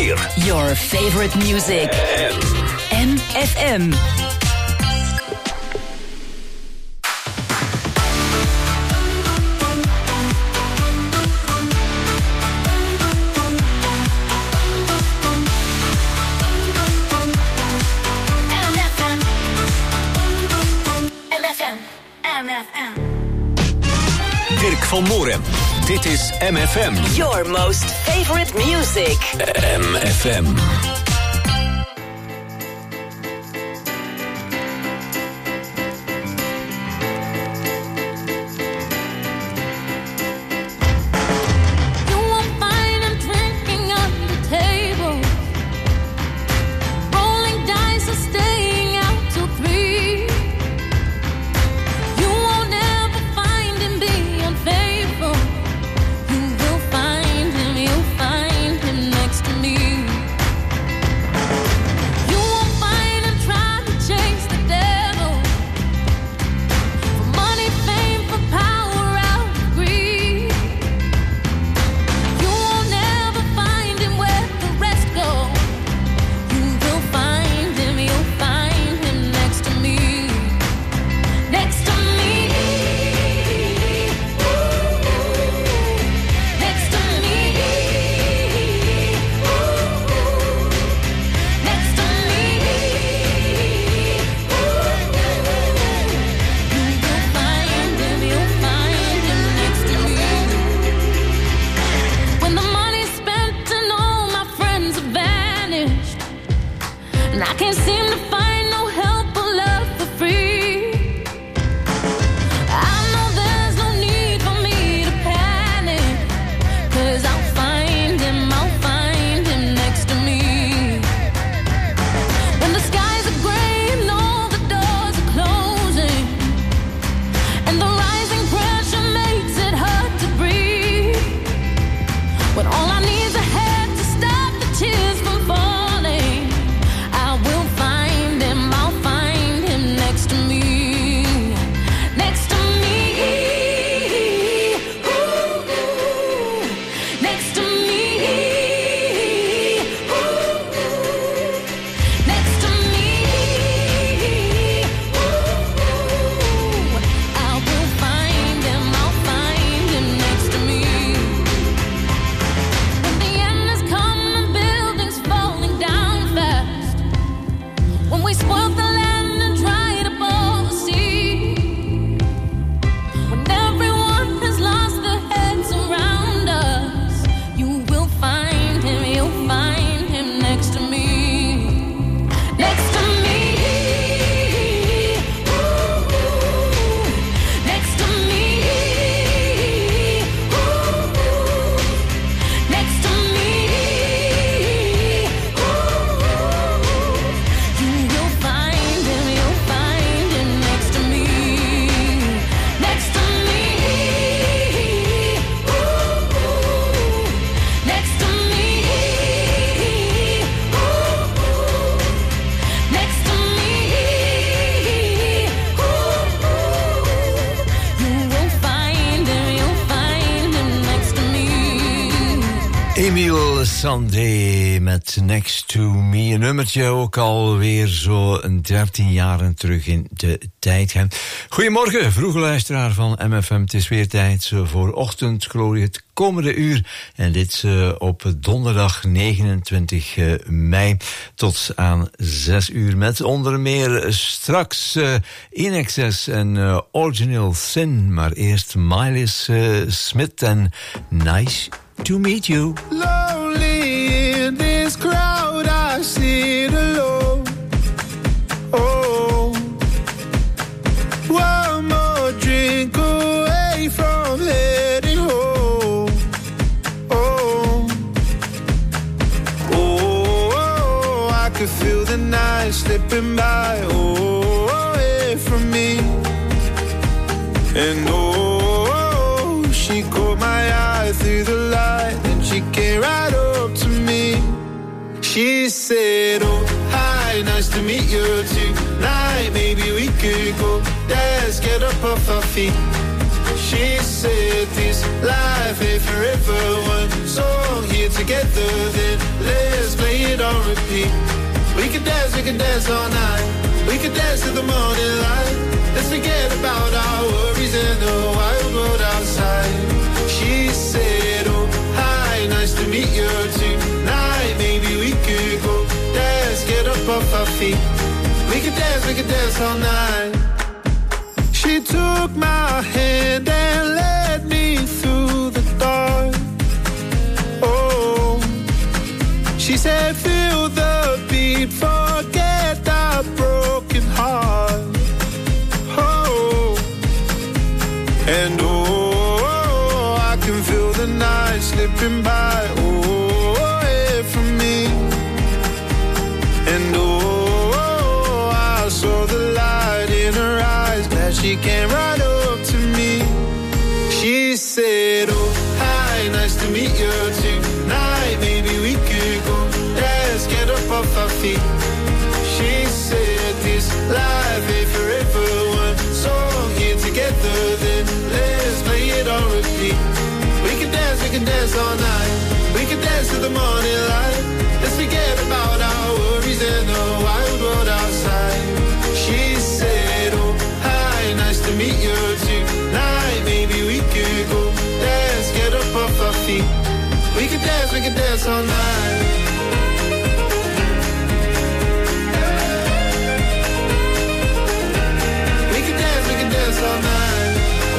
meer. Your favorite music. MFM. Dirk van Moorem. Dit is MFM. Your most favorite music. MFM. Emile Sandé met Next to Me. Een nummertje ook alweer zo 13 jaren terug in de tijd. Goedemorgen, vroege luisteraar van MFM. Het is weer tijd voor Ochtendglorie, het komende uur. En dit op donderdag 29 mei tot aan 6 uur. Met onder meer straks INXS en Original Sin. Maar eerst Miles Smith en Nice to meet you. Lonely in this crowd, I sit alone. Oh, one more drink away from heading home. Oh, oh, I could feel the night slipping by. Oh, away from me. And oh, she caught my eye through the light, and she came right up to me. She said, oh, hi, nice to meet you tonight. Maybe we could go dance, get up off our feet. She said, this life ain't forever. One song here together, then let's it on repeat. We could dance all night. We could dance to the morning light. Let's forget about our worries in the wild world outside. She said, oh, hi, nice to meet you tonight. Maybe we could go dance, get up off our feet. We could dance all night. She took my hand and led me through the dark. Oh, she said, feel the beat, forget our broken heart. Oh, and oh, I can feel the night slipping by. Oh, away from me. And oh, I saw the light in her eyes. Glad she came right up to me. She said, oh, hi, nice to meet you tonight. Maybe we could go dance, get up off our feet. She said, this life ain't forever. One song here together, then let's play it on repeat. We can dance all night. We can dance to the morning light. Let's forget about our worries and the wild world outside. She said, oh, hi, nice to meet you tonight. Maybe we could go dance, get up off our feet. We can dance all night. We can dance all night.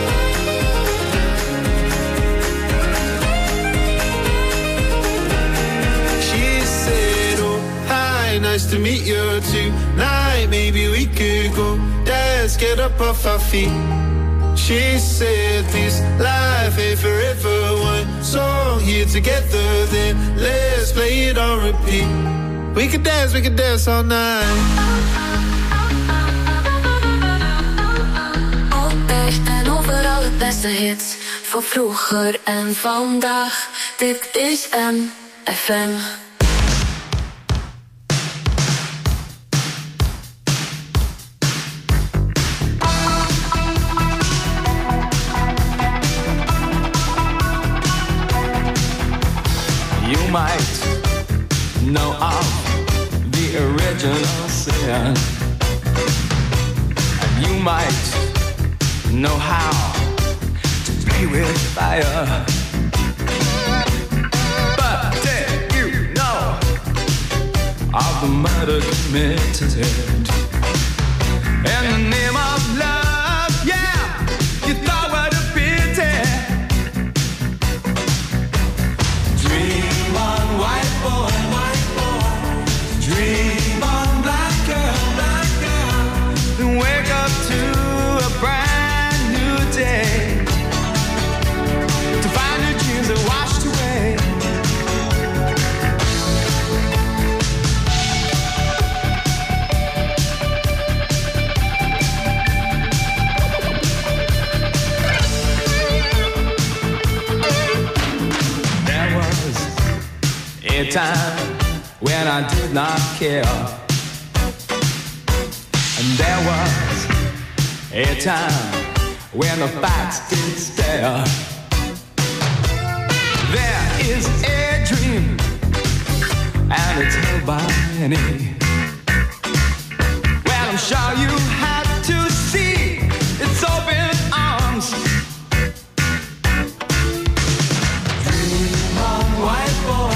She said, oh, hi, nice to meet you tonight. Maybe we could go dance, get up off our feet. She said, this life ain't forever. One song here together, then let's play it on repeat. We could dance all night. Altijd en overal het beste hits. Van vroeger en vandaag. Dit is MFM. You might know of the original sin, and you might know how to play with fire. But did you know of the murder committed in the name of love? Yeah, you thought what a pity. Dream on, white boy, dream on, black girl, and wake up to a brand new day, to find your dreams are washed away. There was a time when I did not care, and there was a time when the facts did stare. There is a dream, and it's held by many. Well, I'm sure you had to see its open arms. Dream on, white boy,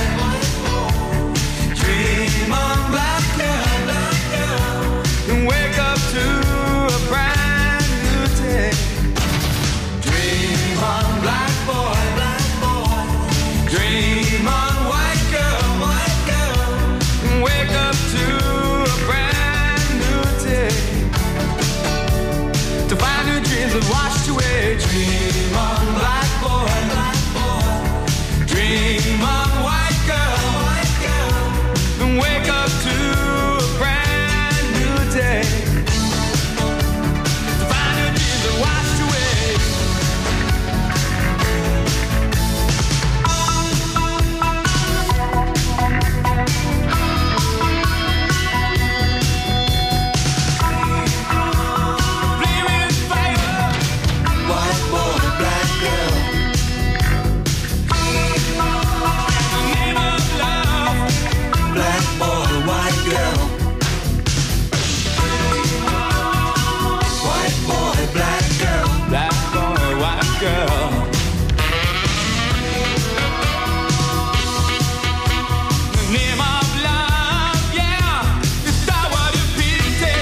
dream on, black girl, and wake up to a brand new day. Dream on, black boy, dream on, white girl, and wake up to a brand new day, to find your dreams have washed away. Dream on, black boy, dream on, white girl, and wake up to a brand new day, to find your dreams have washed away. Flaming fire, white boy, girl. The name of love, yeah, is that what you pity?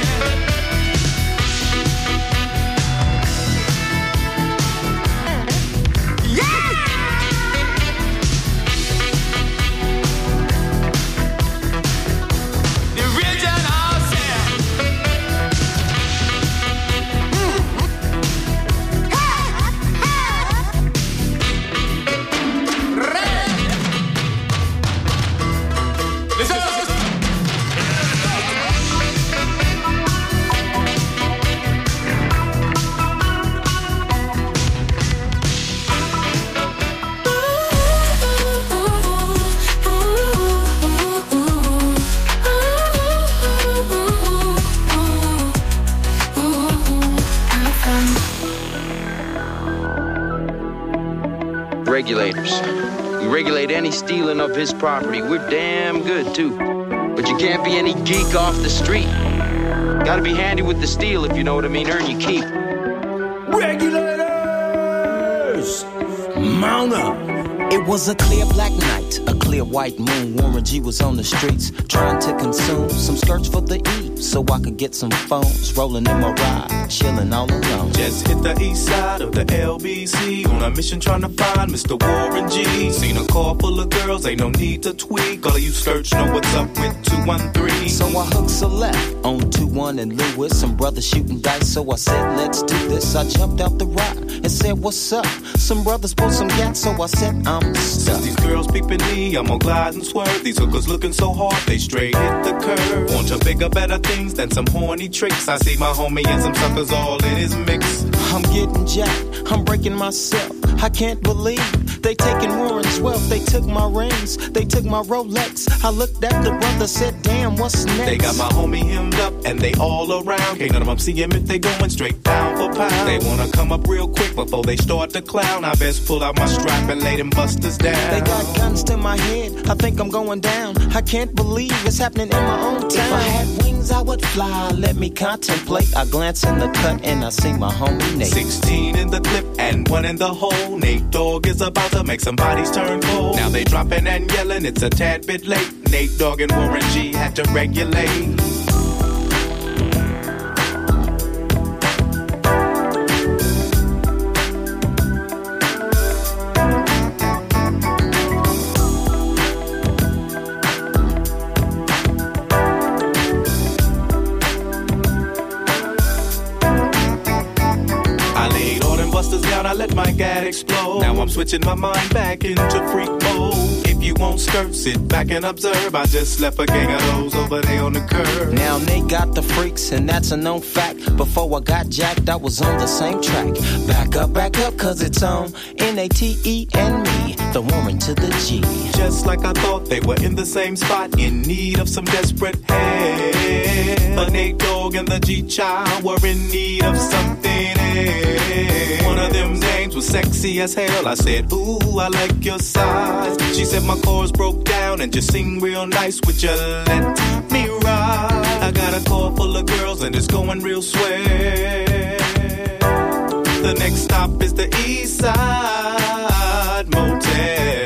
Yeah! The original sin. Regulators. We regulate any stealing of his property. We're damn good, too. But you can't be any geek off the street. Gotta be handy with the steel, if you know what I mean. Earn your keep. Regulators! Mount up! It was a clear black night, a clear white moon. Warren G was on the streets, trying to consume some skirts for the E, so I could get some phones. Rolling in my ride, chilling all alone. Just hit the east side of the LBC on a mission trying to find Mr. Warren G. Seen a car full of girls, ain't no need to tweak. All of you skirts know what's up with 213. So I hooked select on 21 and Lewis. Some brothers shooting dice, so I said, let's do this. I jumped out the ride and said, what's up? Some brothers pulled some gas, so I said, I'm stuck. Since these girls peeping me, I'm gonna glide and swerve. These hookers looking so hard, they straight hit the curve. Want to bigger, better things than some horny tricks. I see my homie and some suckers all in his mix. I'm getting jacked, I'm breaking myself. I can't believe they taking Warren's wealth. They took my rings, they took my Rolex. I looked at the brother, said, damn, what's next? They got my homie hemmed up and they all around. Can't none of them see him if they going straight pound for pound. They wanna come up real quick before they start to clown. I best pull out my strap and lay them busters down. They got guns to my head, I think I'm going down. I can't believe it's happening in my own town. If I had wings, I would fly, let me contemplate. I glance in the cut and I see my homie Nate. 16 in the clip and 1 in the hole. Nate Dogg is about to make some bodies turn cold. Now they dropping and yelling, it's a tad bit late. Nate Dogg and Warren G had to regulate. I let my gad explode. Now I'm switching my mind back into freak mode. If you won't skirt, sit back and observe. I just left a gang of those over there on the curb. Now Nate got the freaks, and that's a known fact. Before I got jacked, I was on the same track. Back up, cause it's on N-A-T-E and me, the Warren to the G. Just like I thought, they were in the same spot, in need of some desperate help. But Nate Dogg and the G-Child were in need of something else. One of them dames was sexy as hell. I said, ooh, I like your size. She said my chords broke down and just sing real nice. Would you let me ride? I got a car full of girls and it's going real swell. The next stop is the East Side Motel.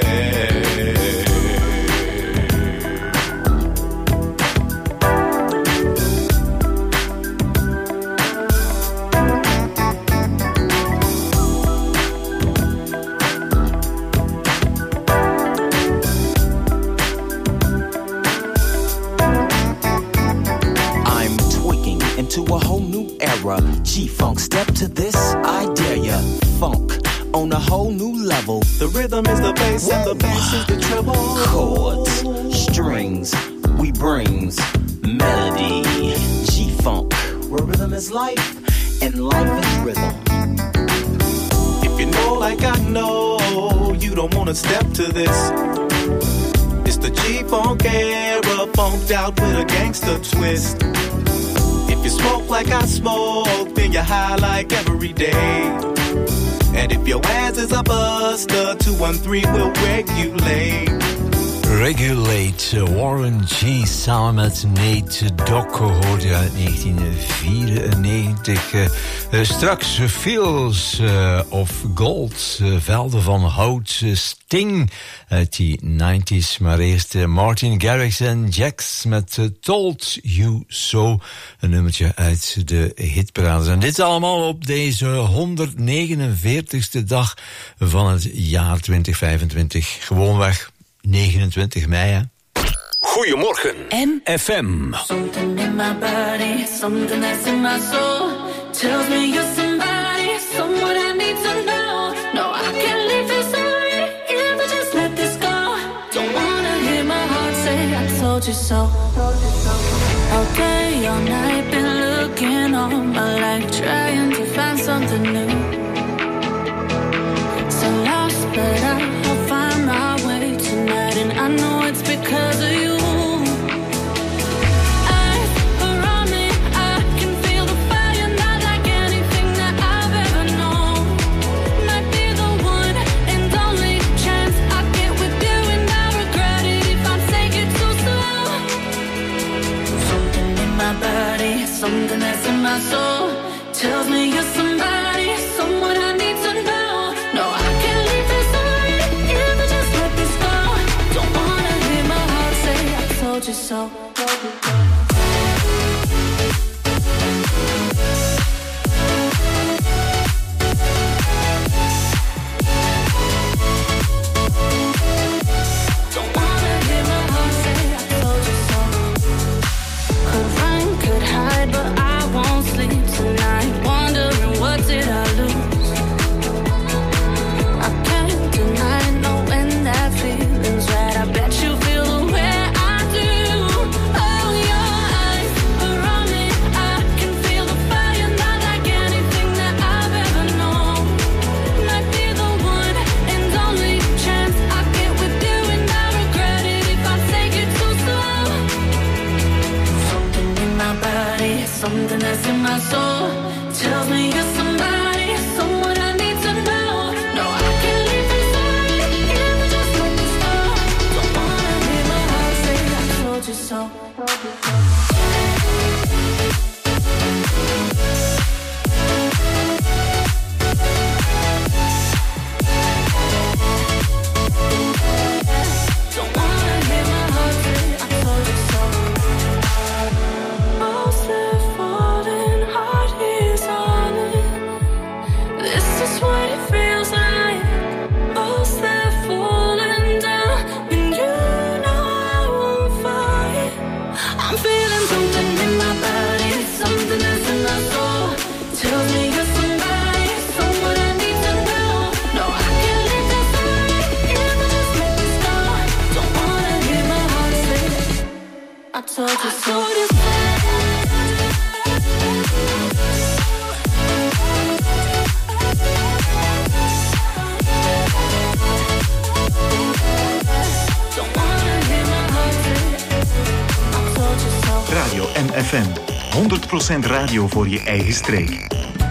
To a whole new era, G-Funk, step to this, I dare ya. Funk on a whole new level. The rhythm is the bass and the bass is the treble. Chords, strings, we brings melody. G-Funk, where rhythm is life and life is rhythm. If you know like I know, you don't wanna step to this. It's the G-Funk era, funked out with a gangster twist. If you smoke like I smoke, then you're high like every day. And if your ass is a buster, 213 will regulate. Regulate, Warren G. samen met Nate Dogg hoorde je uit 1994. Straks Fields of Gold, velden van hout, Sting uit die 90s. Maar eerst Martin Garrix en Jax met Told You So, een nummertje uit de hitparades. En dit allemaal op deze 149ste dag van het jaar 2025. Gewoonweg 29 mei, hè? Goedemorgen, FM. Something in my body, something that's in my soul tells me you're somebody, someone I need to know. No, I can't leave this already, if I just let this go. Don't wanna hear my heart say I told you so. All day, all night, been looking all my life, trying to find something new. So lost, but I'll find my way tonight, and I know it's because of you. Eyes around me, I can feel the fire, not like anything that I've ever known. Might be the one and only chance I get with you, and I regret it if I take it too slow. Something in my body, something that's in my soul tells me you're somebody, someone I need to know. No, I can't leave this already, if I just let this go. Don't wanna hear my heart say I told you so. Don't wanna hear my heart say I told you so. Could run, could hide, but I won't sleep tonight, wondering what did I lose. I can't deny knowing that feeling's right. I bet you feel the way I do. Oh, your eyes around me, I can feel the fire, not like anything that I've ever known. Might be the one and only chance I get with you, and I regret it if I take it too slow. Something in my body, something that's in my soul tells me you're somebody, someone I need to know. No, I can't leave this already, if I just let this go. Don't wanna hear my heart say I told you so. Don't wanna hear my heart say I told you so. Most that falling heart is on it. This is what it feels like. Most that falling down, and you know I won't fight. I'm feeling something in my body, something that's in my soul tells me you're somebody, someone I need to know. No, I can't leave this already, if I just let this go. Don't wanna hear my heart say I told you so. Don't wanna hear my heart say I told you so. Radio MFM. 100% radio voor je eigen streek.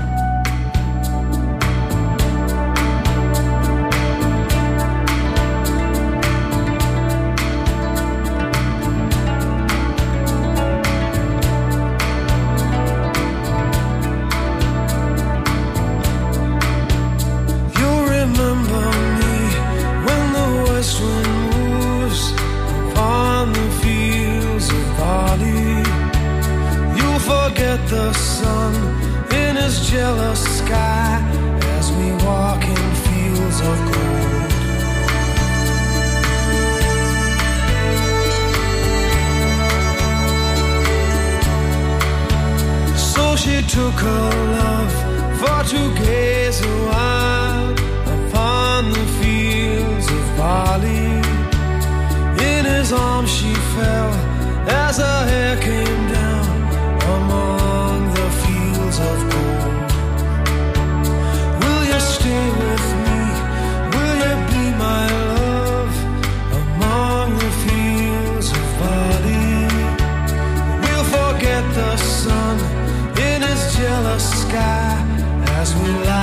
You'll remember me when the west wind moves upon the fields of barley. You'll forget the sun in his jealous sky as we walk in fields of gold. So she took her love for to gaze a while upon the fields of barley. In his arms she fell as her hair came down among the fields of gold. Will you stay with me? Will you be my love among the fields of barley? We'll forget the sun in his jealous sky as we lie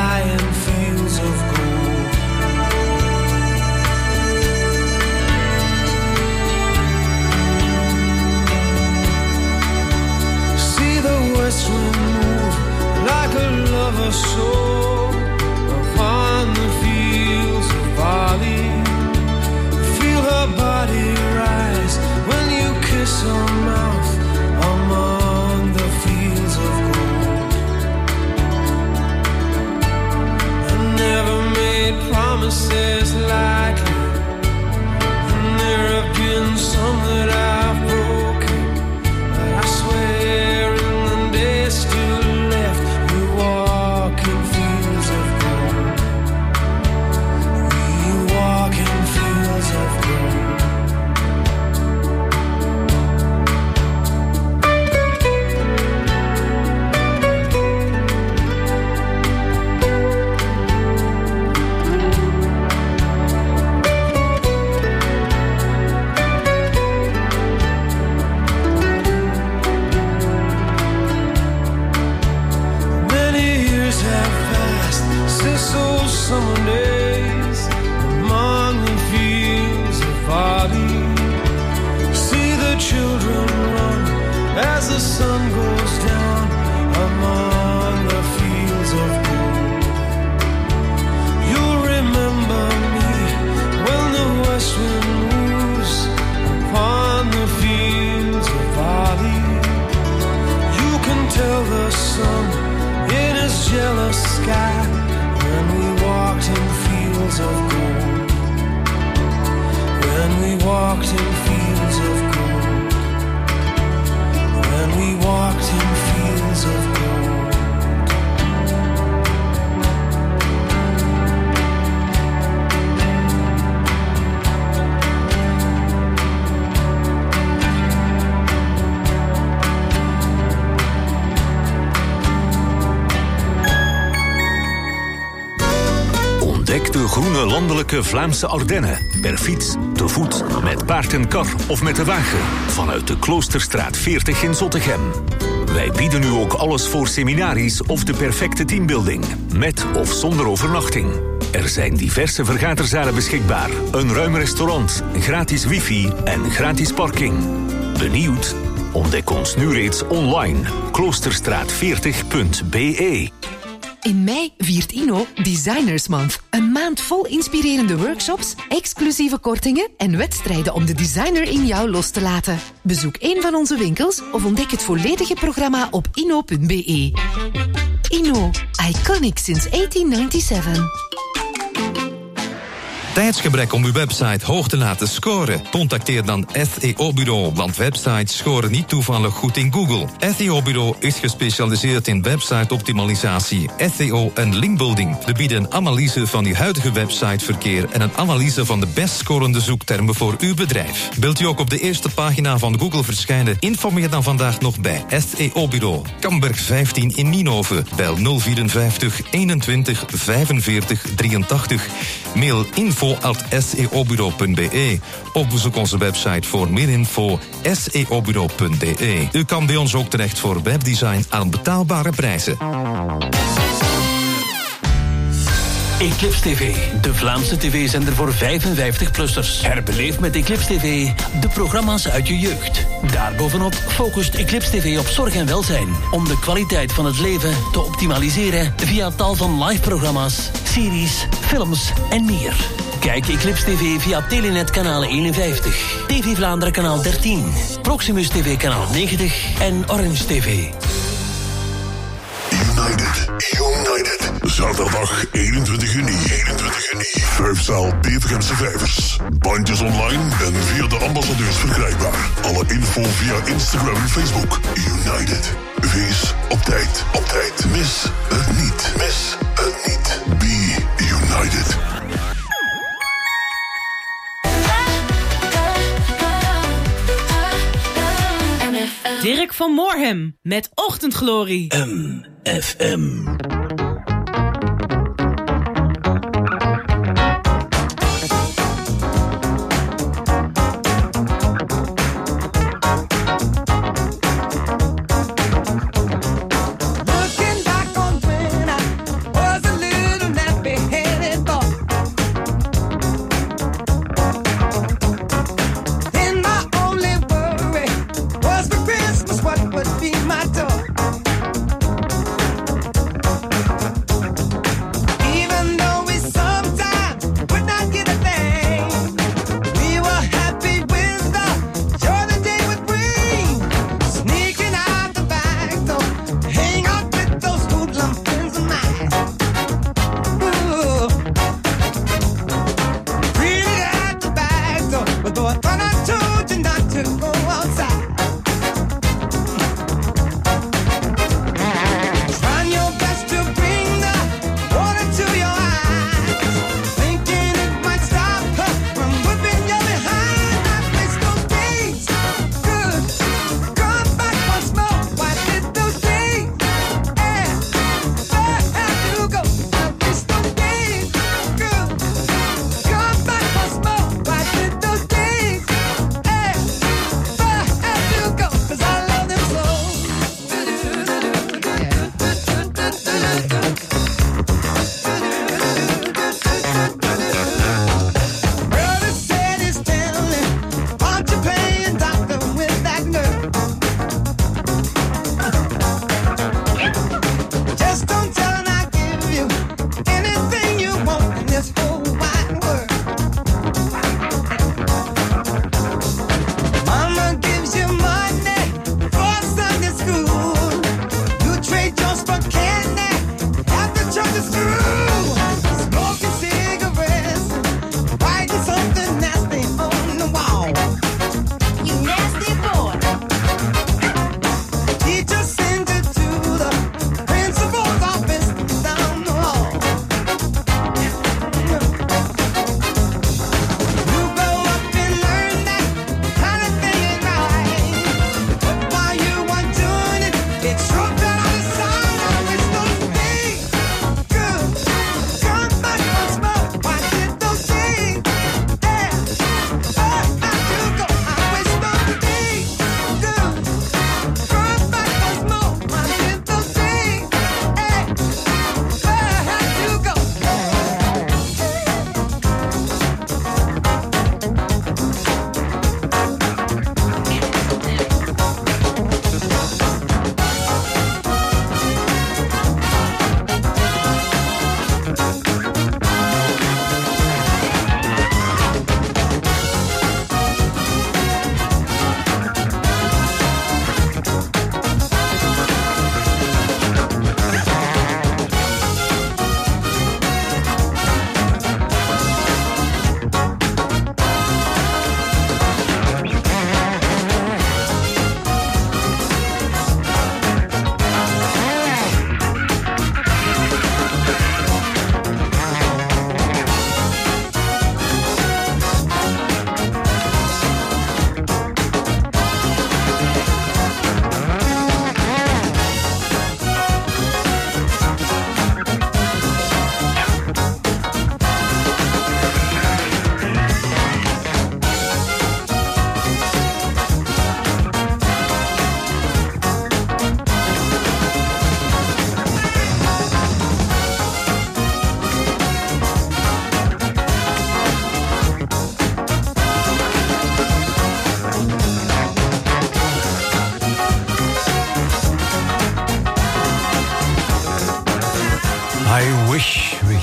promises lightly, and there have been some that I've broken, but I swear in the days still left, we walk in fields of gold. We walk in fields of gold. Summer days among the fields of barley, see the children run as the sun goes down among the fields of gold. You'll remember me when the west wind moves upon the fields of barley. You can tell the sun in his jealous sky when we walked in fields of gold. When we walked in fields of gold. When we walked in fields of gold. Ontdek de groene landelijke Vlaamse Ardennen. Per fiets, te voet, met paard en kar of met de wagen. Vanuit de Kloosterstraat 40 in Zottegem. Wij bieden u ook alles voor seminaries of de perfecte teambuilding. Met of zonder overnachting. Er zijn diverse vergaderzalen beschikbaar. Een ruim restaurant, gratis wifi en gratis parking. Benieuwd? Ontdek ons nu reeds online. Kloosterstraat40.be. In mei viert Inno Designers Month. Een maand vol inspirerende workshops, exclusieve kortingen en wedstrijden om de designer in jou los te laten. Bezoek een van onze winkels of ontdek het volledige programma op inno.be. Inno, iconic since 1897. Tijdsgebrek om uw website hoog te laten scoren? Contacteer dan SEO-bureau, want websites scoren niet toevallig goed in Google. SEO-bureau is gespecialiseerd in website-optimalisatie, SEO en linkbuilding. We bieden een analyse van uw huidige websiteverkeer en een analyse van de best scorende zoektermen voor uw bedrijf. Wilt u ook op de eerste pagina van Google verschijnen? Informeer dan vandaag nog bij SEO-bureau. Kamberg 15 in Nienhoven. Bel 054 21 45 83. Mail info@seobureau.be of bezoek onze website voor meer info seobureau.be. U kan bij ons ook terecht voor webdesign aan betaalbare prijzen. Eclipse TV, de Vlaamse tv-zender voor 55-plussers. Herbeleef met Eclipse TV de programma's uit je jeugd. Daarbovenop focust Eclipse TV op zorg en welzijn, om de kwaliteit van het leven te optimaliseren via tal van live-programma's, series, films en meer. Kijk Eclipse TV via Telenet kanaal 51, TV Vlaanderen kanaal 13, Proximus TV kanaal 90 en Orange TV. United. Zaterdag 21 juni. 5-zaal Bevergemse Vijvers. Bandjes online en via de ambassadeurs verkrijgbaar. Alle info via Instagram en Facebook. United. Wees op tijd. Mis het niet. Be United. Dirk van Moorhem met Ochtendglorie. MFM. What would be my door?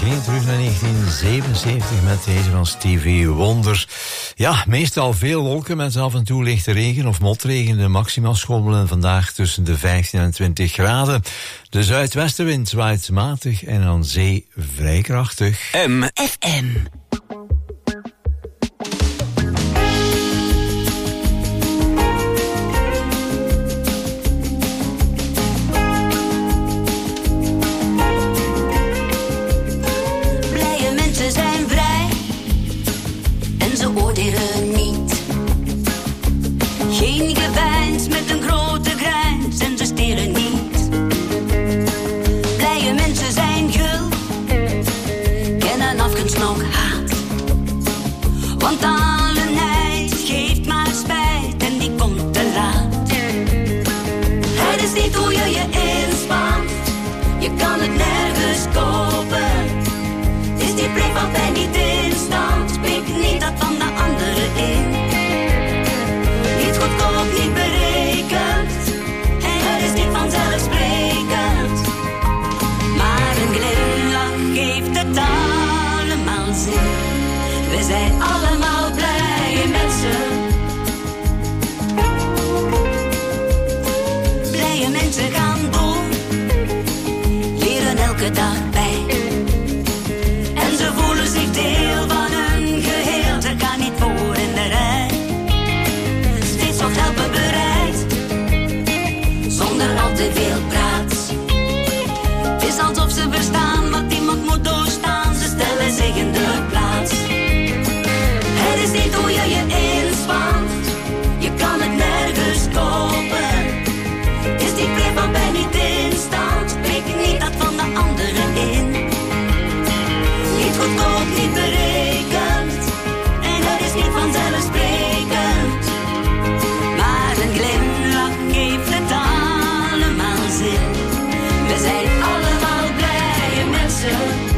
gingen terug naar 1977 met deze van Stevie Wonder. Ja, meestal veel wolken met af en toe lichte regen of motregen. De maxima schommelen vandaag tussen de 15 en 20 graden. De zuidwestenwind waait matig en aan zee vrij krachtig. MFM. Oordelen niet. Geen gewijns met een grote grijns en ze stelen niet. Blije mensen zijn gul, kennen afgunst nog haat. Want alle nijd geeft maar spijt en die komt te laat. Het is niet hoe je je inspant, je kan het nergens kopen. Is die blik van pijn niet in stand, spreek niet dat van de anderen in. Niet goedkoop, niet berekend, en het is niet vanzelfsprekend. Maar een glimlach geeft het allemaal zin. We zijn allemaal blije mensen. Blije mensen gaan door, leren elke dag bij. En ze voelen zich deel van hun geheel. Ze gaan niet voor in de rij. Steeds wat helpen bereid, zonder al te veel praat. Het is alsof ze verstaan wat iemand moet doorstaan. Ze stellen zich in de plaats. Het is niet hoe je je inspant, je kan het nergens kopen. Is die brief van bij niet in stand, spreek niet dat van de anderen in. Niet goedkoop, niet berekend, en het is niet vanzelfsprekend. Maar een glimlach geeft het allemaal zin. We zijn allemaal blije mensen.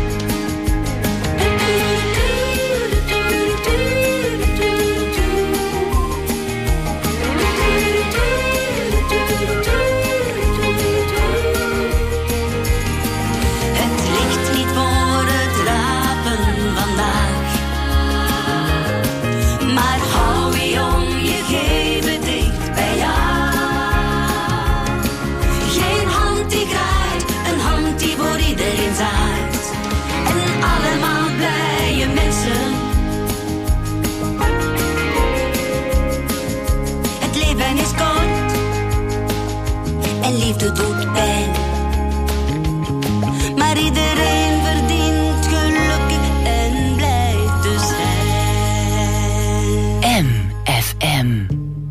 Het ligt niet voor het rapen vandaag, maar hou je jong, je geeft het dicht bij jou. Geen hand die graait, een hand die voor iedereen zaait. En allemaal blije mensen. Het leven is kort en liefde doet pijn. Maar iedereen verdient gelukkig en blij te zijn. MFM.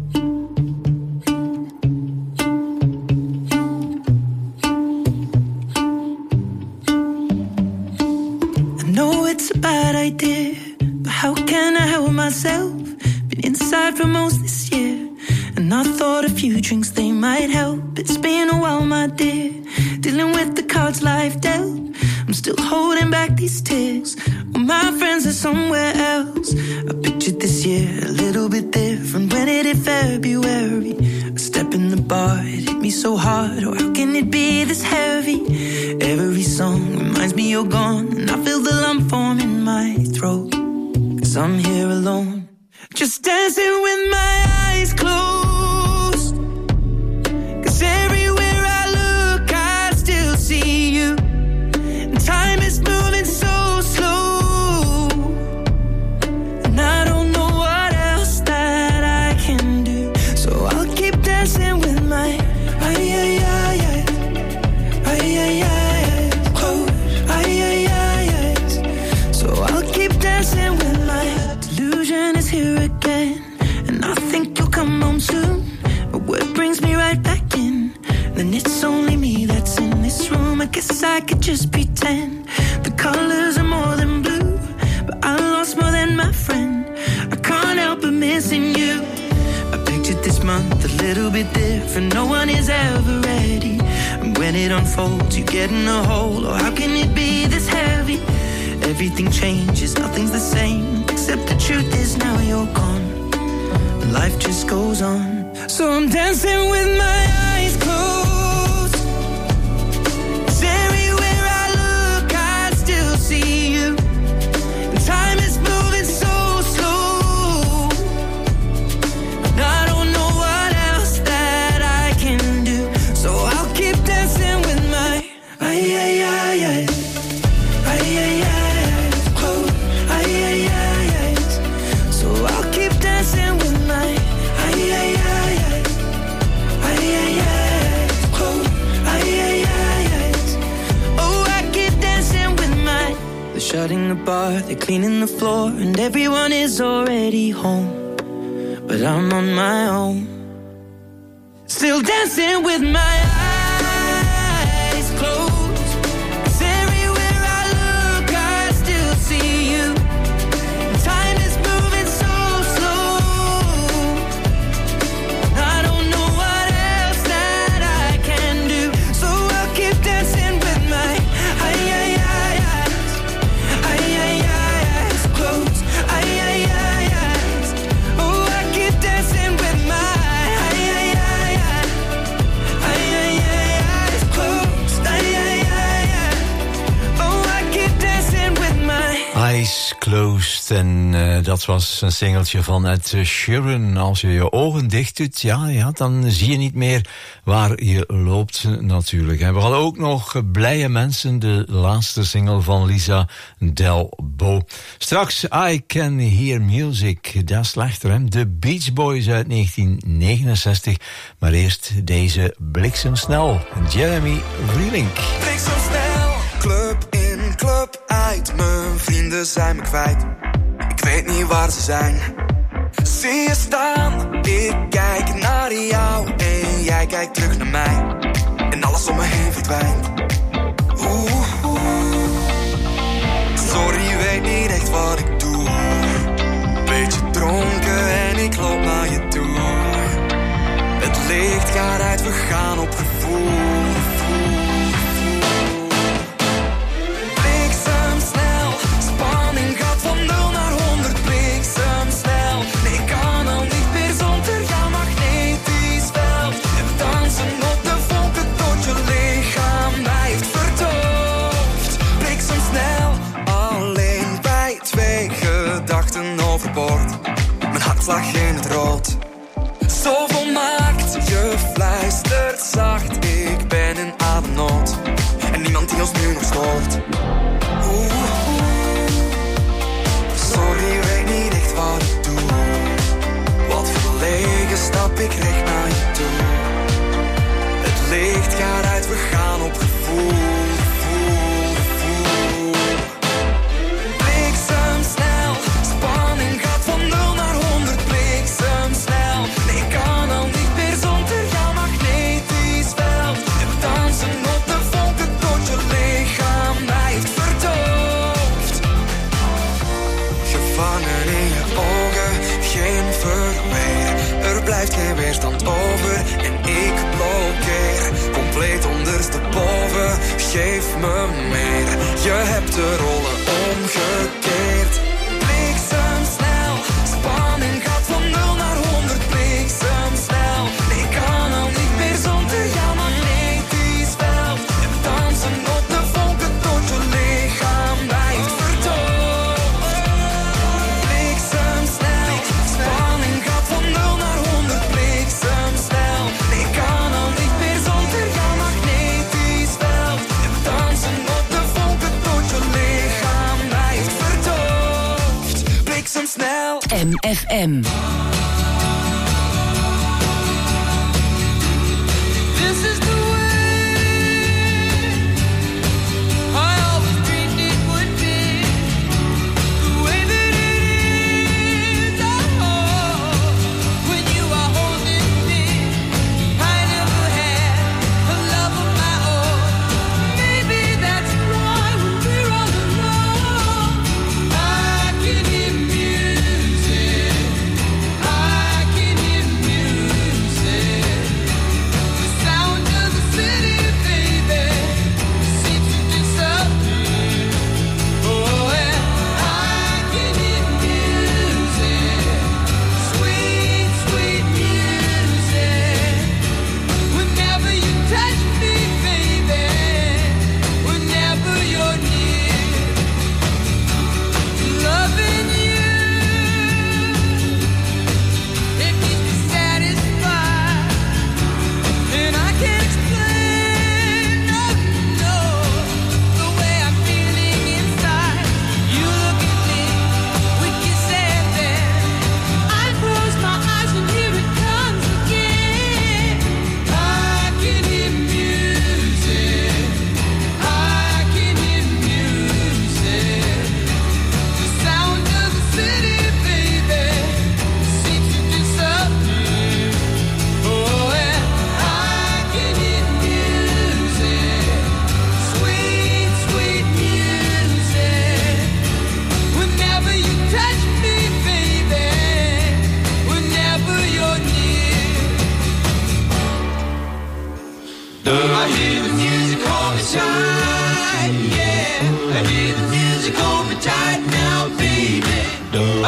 I know it's a bad idea, but how can I help myself? Been inside for most this year, and I thought a few drinks they might help. It's been a while, my dear, dealing with the cards life dealt. I'm still holding back these tears, well, my friends are somewhere else. I pictured this year a little bit different when it hit February. A step in the bar, it hit me so hard, oh how can it be this heavy? Every song reminds me you're gone, and I feel the lump form in my throat, 'cause I'm here alone, just dancing with my eyes closed. 'Cause everywhere I look I still see you, and time is moving so slow, and I don't know what else that I can do, so I'll keep dancing with my so I'll keep dancing with my delusion is here again, and I think you'll come home soon. But what brings me right back in? Then it's only me that's in this room. I guess I could just pretend the colors are more than blue, but I lost more than my friend. I can't help but missing you. I pictured this month a little bit different. No one is ever ready, and when it unfolds, you get in a hole. Oh, how can it be this heavy? Everything changes, nothing's the same, except the truth is now you're gone, and life just goes on. So I'm dancing with my eyes closed, 'cause everywhere I look I still see car, they're cleaning the floor, and everyone is already home. But I'm on my own, still dancing with my eyes closed. 'Cause everywhere I look, I still see you. Time is moving so slow. I don't know what else that I can do, so I'll keep dancing with my eyes closed. Eyes. Oh, I keep dancing with my eyes closed. Oh, I keep dancing with my Eyes Closed. En dat was een singeltje van Ed Sheeran. Als je je ogen dicht doet, ja, dan zie je niet meer waar je loopt natuurlijk. En we hadden ook nog Blije Mensen, de laatste single van Lisa Delbo. Straks I Can Hear Music, dat is slechter, hè? De Beach Boys uit 1969. Maar eerst deze bliksemsnel, Jeremy Vrielink. Bliksemsnel, club in, club uit. Mijn vrienden zijn me kwijt. Ik weet niet waar ze zijn. Zie je staan, ik kijk naar jou en jij kijkt terug naar mij. En alles om me heen verdwijnt. Sorry, weet niet echt wat ik doe. Beetje dronken en ik loop naar je toe. Het licht gaat uit, we gaan op gevoel. Bliksemsnel, spanning gaat van 0 naar 100. Bliksemsnel, nee, ik kan al niet meer zonder jouw magnetisch veld. En dansen op de vonken tot je lichaam blijft verdoofd. Bliksemsnel, alleen bij 2 gedachten overboord. Mijn hart lag in het rood. Zo volmaakt, je fluistert zacht. Ik ben in ademnood en niemand die ons nu nog stoort. Sorry, weet niet echt wat ik doe. Wat verlegen stap ik recht naar je toe. Het licht gaat uit, we gaan op gevoel. Bliksemsnel, spanning gaat van 0 naar 100. Bliksemsnel, nee, ik kan al niet meer zonder jouw magnetisch veld. En we dansen op de vonken tot je lichaam blijft verdoofd. Gevangen in je ogen, geen verweer. Er blijft geen weerstand over en ik blokkeer. Compleet ondersteboven, geef me meer. Je hebt de rollen omgekeerd. Bliksemsnel, spanning gaat van 0 naar 100. Bliksemsnel, nee, ik kan al niet meer zonder jouw magnetisch veld. En we dansen op de vonken tot je lichaam blijft verdoofd. Bliksemsnel, spanning gaat van 0 naar 100. Bliksemsnel, nee, ik kan al niet meer zonder jouw magnetisch veld. En we dansen op de vonken tot je lichaam blijft verdoofd. Bliksemsnel. MFM. This is the way I always dreamed it would be. The way that it is, oh, when you are holding me. I never had a love of my own. Maybe that's why when we're all alone, I can hear music. I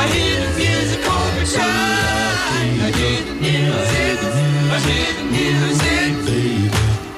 I hear the music overtime. I hear the music. I hear the music. Baby.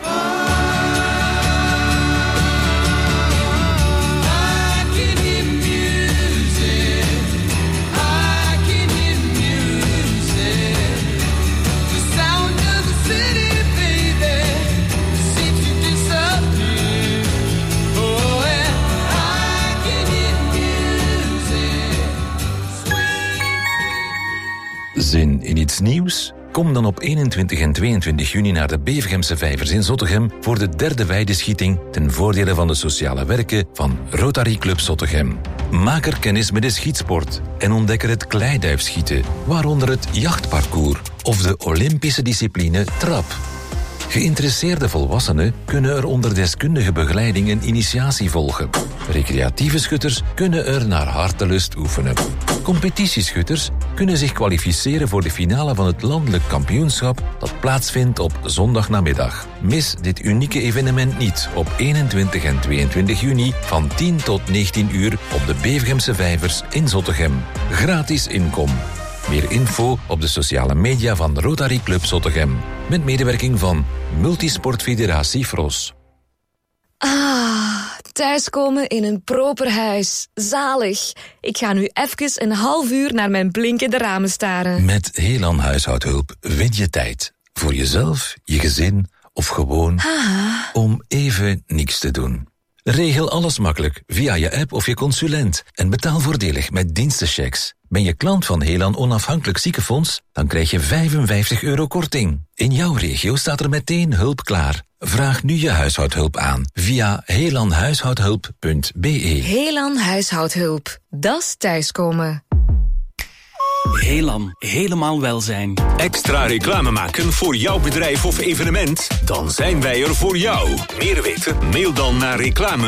Zin in iets nieuws? Kom dan op 21 en 22 juni naar de Bevergemse Vijvers in Zottegem voor de derde weideschieting ten voordele van de sociale werken van Rotary Club Zottegem. Maak er kennis met de schietsport en ontdek er het kleiduifschieten, waaronder het jachtparcours of de Olympische discipline trap. Geïnteresseerde volwassenen kunnen er onder deskundige begeleiding een initiatie volgen. Recreatieve schutters kunnen er naar hartelust oefenen. Competitieschutters kunnen zich kwalificeren voor de finale van het landelijk kampioenschap dat plaatsvindt op zondagnamiddag. Mis dit unieke evenement niet op 21 en 22 juni van 10 tot 19 uur op de Bevergemse Vijvers in Zottegem. Gratis inkom. Meer info op de sociale media van Rotary Club Zottegem. Met medewerking van Multisportfederatie Fros. Thuiskomen in een proper huis. Zalig. Ik ga nu even een half uur naar mijn blinkende ramen staren. Met Helan Huishoudhulp win je tijd. Voor jezelf, je gezin of gewoon om even niks te doen. Regel alles makkelijk via je app of je consulent en betaal voordelig met dienstenchecks. Ben je klant van Helan Onafhankelijk Ziekenfonds? Dan krijg je €55 korting. In jouw regio staat er meteen hulp klaar. Vraag nu je huishoudhulp aan via helanhuishoudhulp.be. Helan Huishoudhulp. Das thuiskomen. Helan, helemaal welzijn. Extra reclame maken voor jouw bedrijf of evenement? Dan zijn wij er voor jou. Meer weten? Mail dan naar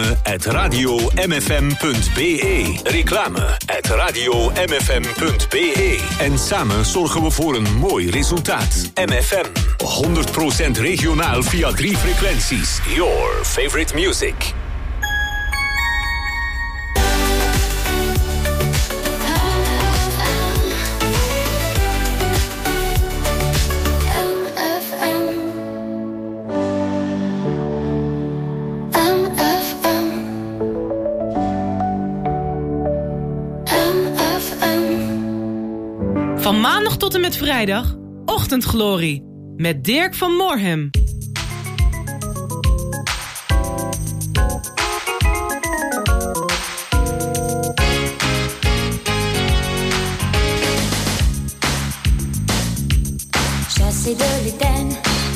reclame@radiomfm.be. Reclame@radiomfm.be. En samen zorgen we voor een mooi resultaat. MFM, 100% regionaal via 3 frequenties. Your favorite music. Van maandag tot en met vrijdag, Ochtendglorie. Met Dirk van Moorhem. Chassé de l'Éden,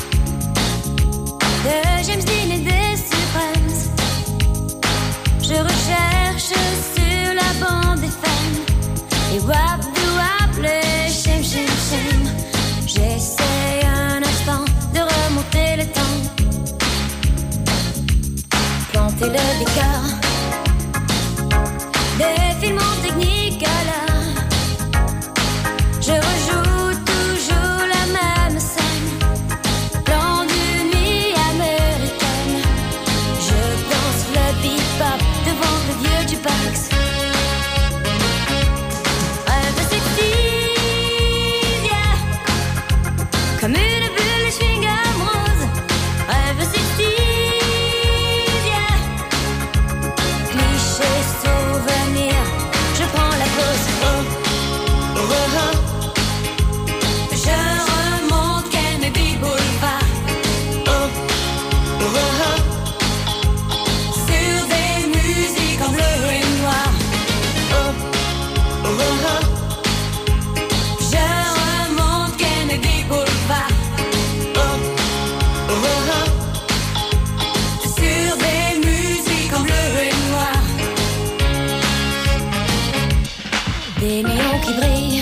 de James Dean et des Supremes. Je recherche sur la bande des femmes et wap de wap le shem shem shem. J'essaie un instant de remonter le temps, planter le décor, des films en technicolor. Je rejoue toujours la même scène, plan d'une nuit américaine. Je danse le bebop devant le vieux jukebox. Rêve sexy, yeah, comme une bulle chewing-gum rose. Rêve sexy, yeah, cliché souvenir. Je prends la pause, oh, oh, oh, oh. Je remonte Kennedy Boulevard, oh, oh, oh, oh. Sur des musiques en bleu et noir, oh, oh, oh, oh. Je remonte Kennedy Boulevard, oh, oh, oh, oh. Sur des musiques en bleu et noir. Des néons qui brillent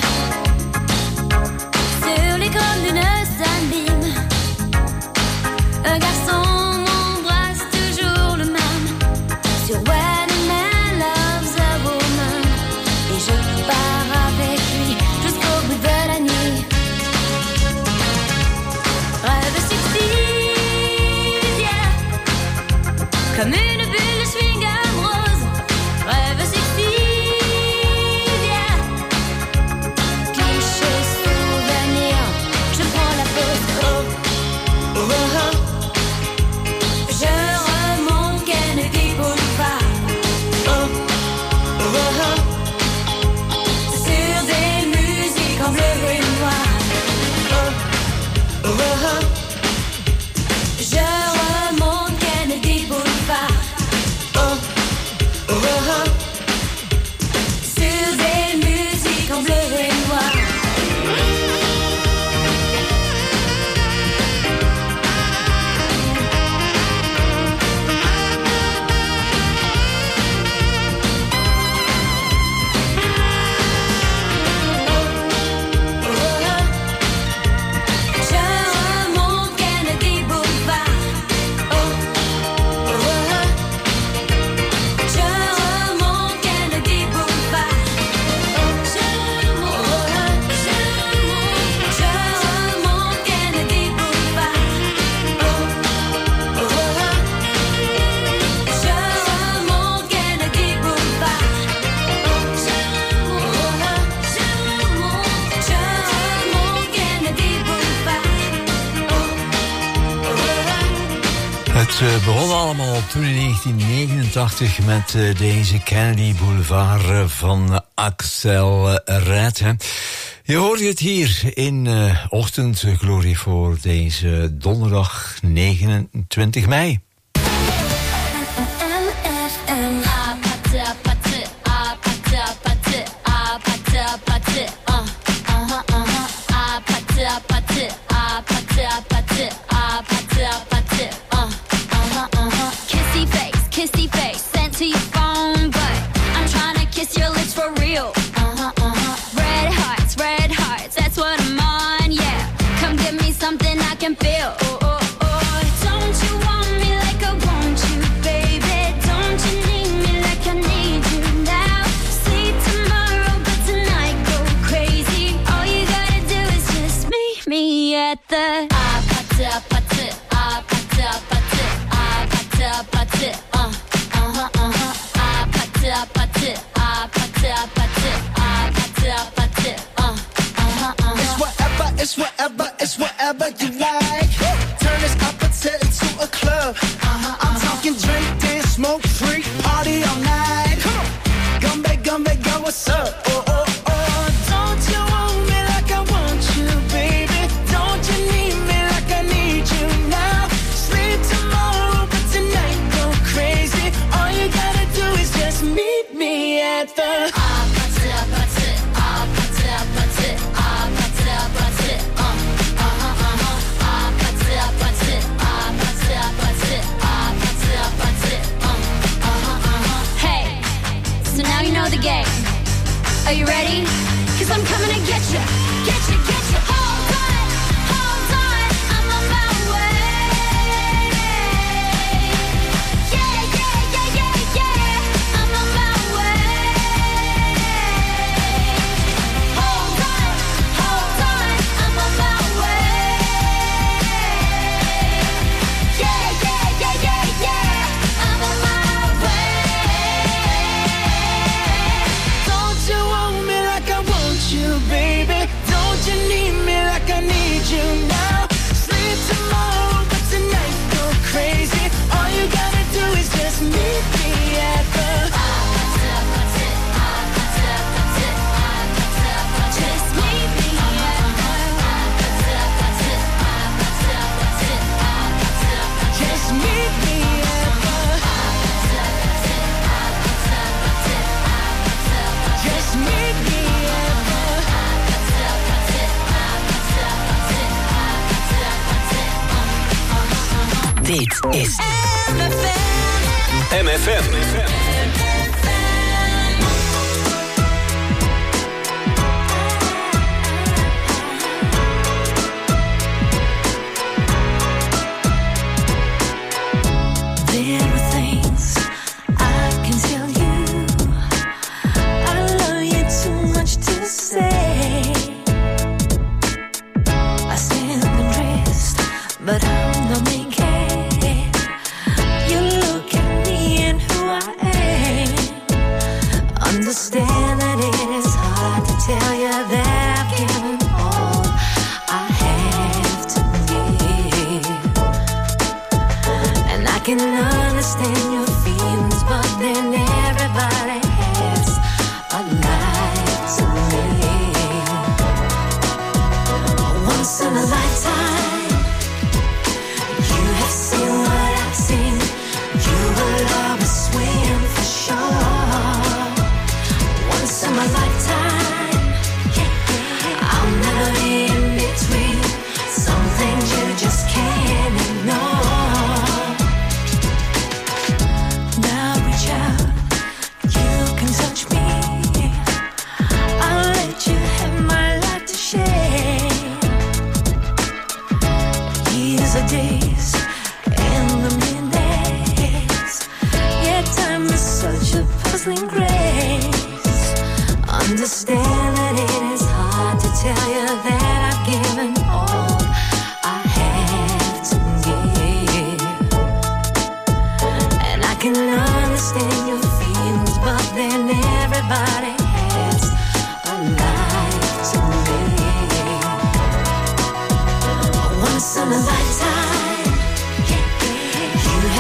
sur l'écran d'une sunbeam. Un garçon m'embrasse toujours le même sur When a Man Loves a Woman. Et je pars avec lui jusqu'au bout de la nuit. Rêve sexy, yeah, comme une bulle chewing-gum rose. Rêve sexy, yeah, Het begon allemaal toen in 1989 met deze Kennedy Boulevard van Axel Red. Hè. Je hoort het hier in Ochtendglorie voor deze donderdag 29 mei. Kissy face sent to your phone, but I'm trying to kiss your lips for real. Red hearts, that's what I'm on, yeah. Come give me something I can feel. Don't you want me like I want you, baby? Don't you need me like I need you now? Sleep tomorrow, but tonight go crazy. All you gotta do is just meet me at the It's whatever you like. Turn this appetite into a club. I'm talking drink, dance, smoke, freak, party all night. Come back, go, what's up? Don't you want me like I want you, baby? Don't you need me like I need you now? Sleep tomorrow, but tonight go crazy. All you gotta do is just meet me at the the game. Are you ready? 'Cause I'm coming to get you. Get you. Hold on, I'm on my way. Yeah, I'm on my way. Hold on, I'm on my way. Yeah, I'm on my way. you, baby. Don't you need me like I need you now? Sleep tomorrow, but tonight go crazy. All you gotta do is just meet me at the Just meet me at Just meet me at the Just meet me. Dit is MFM. But I'm the main case. You look at me and who I am. Understand that it is hard to tell you that I've given all I have to give. And I can understand your feelings, but then everybody has a life to live. Once in a lifetime. Seen what I've seen, you will always swim for sure. Once in my lifetime, I'll never be in between. Some things you just can't ignore. Now reach out, you can touch me. I'll let you have my life to share. Years of days. Puzzling grace. Understand that it is hard to tell you that I've given all I have to give. And I can understand your feelings, but then everybody has a life to live. Once in a lifetime, you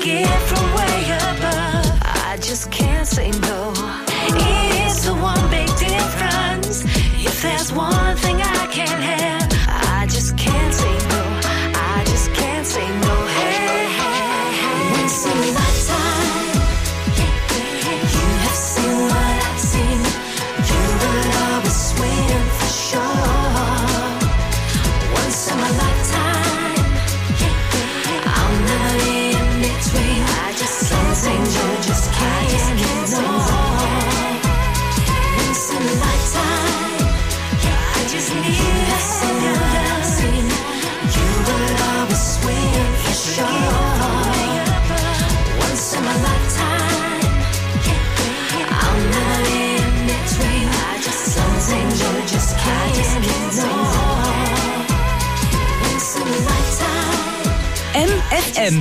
gift from way above. I just can't say no. It's the one big difference. If there's one thing I can't have, I just can't say no. I just can't say no. Hey, hey, hey. Once in a lifetime, you have seen what I've seen. You will always win for sure. Once in my lifetime, I'll never be in between. I just can't say no. Just can't say no. Once in a lifetime, I just need a seen. You will always win for sure. Once in my lifetime, I'll never be in between. I just can't say no. Just can't say no. Once in a lifetime. MFM.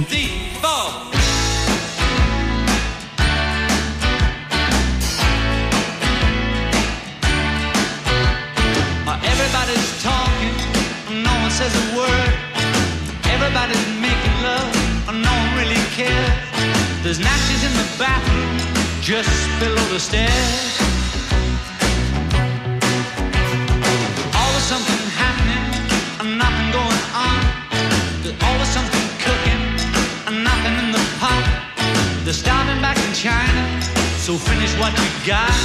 Everybody's talking, no one says a word. Everybody's making love, no one really cares. There's natches in the bathroom, just below the stairs. Always something happening, nothing going on. There's always something cooking, nothing in the pot. They're starving back in China, so finish what you got.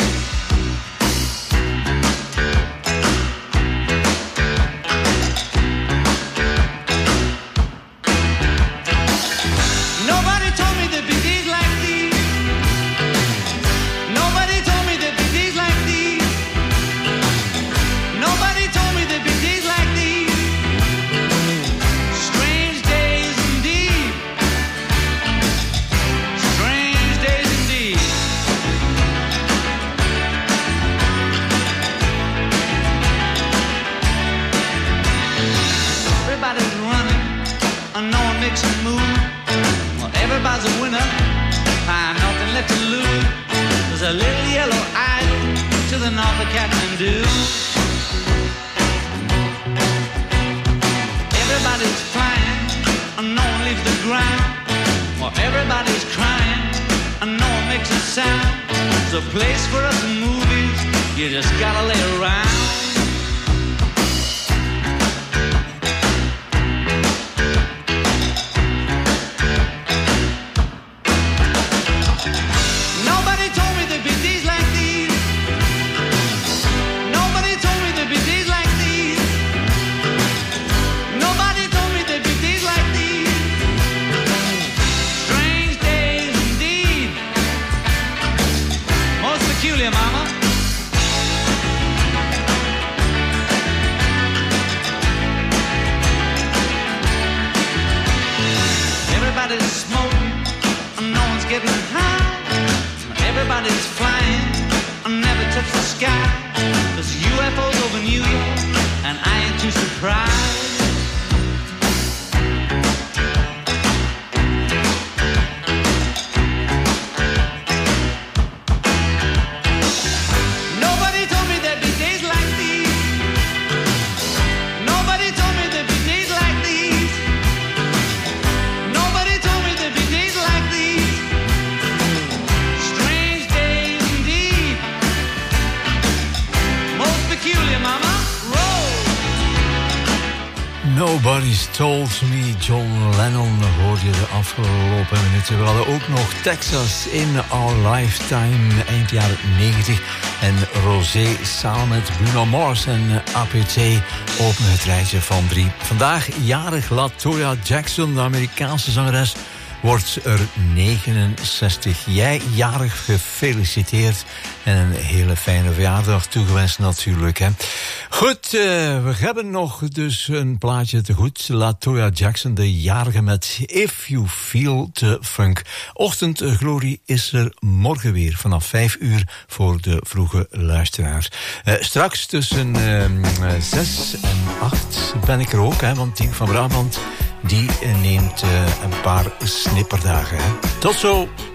Nobody told me there'd be days like these. Nobody told me there'd be days like these. Nobody told me there'd be days like these. Strange days indeed. Strange days indeed. Everybody's running, and no one makes a move. Well, everybody's a winner, and nothing left to lose. There's a little yellow island to the north of Kathmandu. Everybody's flying, and no one leaves the ground. Well, everybody's crying, and no one makes a sound. There's a place for us in movies, you just gotta lay around. Nobody told me there'd be days like these. Nobody told me there'd be days like these. Nobody told me there'd be days like these. Strange days indeed. Most peculiar, mama. Everybody's smoking, and no one's getting high. Everybody's flying, and never touch the sky. There's UFOs over New York, and I ain't too surprised. Nobody told me there'd be days like these. Nobody told me there'd be days like these. Nobody told me there'd be days like these. Strange days indeed. Most peculiar, mama. Roll. Nobody's Told Me, John Lennon hoor je de afgelopen minuten. We hadden ook nog Texas in Our Lifetime, eind jaren 90. En Rosé samen met Bruno Mars en APT openen het rijtje van 3. Vandaag jarig LaToya Jackson, de Amerikaanse zangeres, wordt er 69. Jij jarig gefeliciteerd en een hele fijne verjaardag toegewenst natuurlijk. Hè. Goed, we hebben nog dus een plaatje te goed. LaToya Jackson, de jarige met If You Feel the Funk. Ochtendglorie is er morgen weer vanaf 5 uur voor de vroege luisteraars. Straks tussen 6 en 8 ben ik er ook, hè, want Tien van Brabant die neemt een paar snipperdagen. Hè. Tot zo!